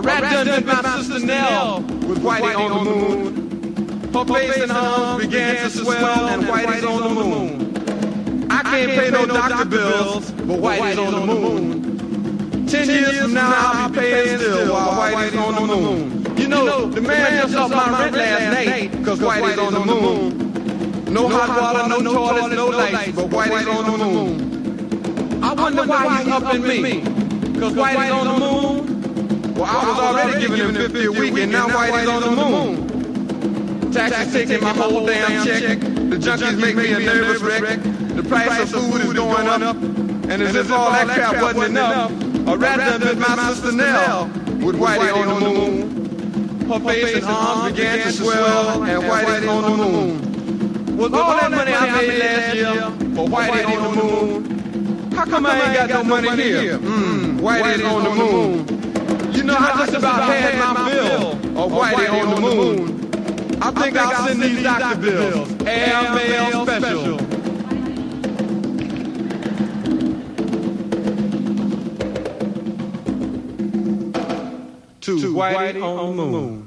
rat done bit my sister Nell with Whitey on the moon. Her face and arms began to swell, and Whitey's on the moon. I can't pay no doctor bills, but Whitey's on the moon. 10 years from now, I'll be paying still while Whitey's on the moon. You know, the man just off my rent last night, cause Whitey's on the moon. No hot water, no toilets, no lights, but Whitey's on the moon. I wonder why he's up in me, cause Whitey's on the moon. Well, I was already giving him 50 a week, and now Whitey's on the moon. Taxes taking my whole damn check. The junkies make me a nervous wreck. The price of food is going up, and as if all that crap wasn't enough, a rat done bit my sister Nell with Whitey on the moon. Her face and arms began to swell, and Whitey's on the moon. With all that money I made last year for Whitey on the moon, how come I ain't got no money here? Whitey's on the moon. You know, I just about had my fill of Whitey on the moon. I think I'll send these doctor bills, airmail special. To Whitey on the moon.